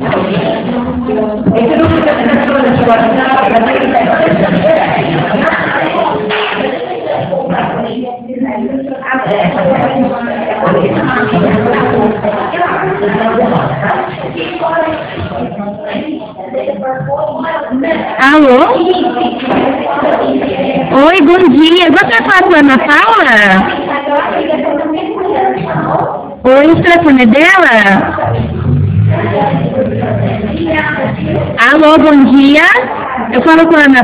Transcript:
Alô? Oi, bom dia. Você fala com a Ana Paula? Oi, o telefone é dela? Alô, bom dia. Eu falo com a Ana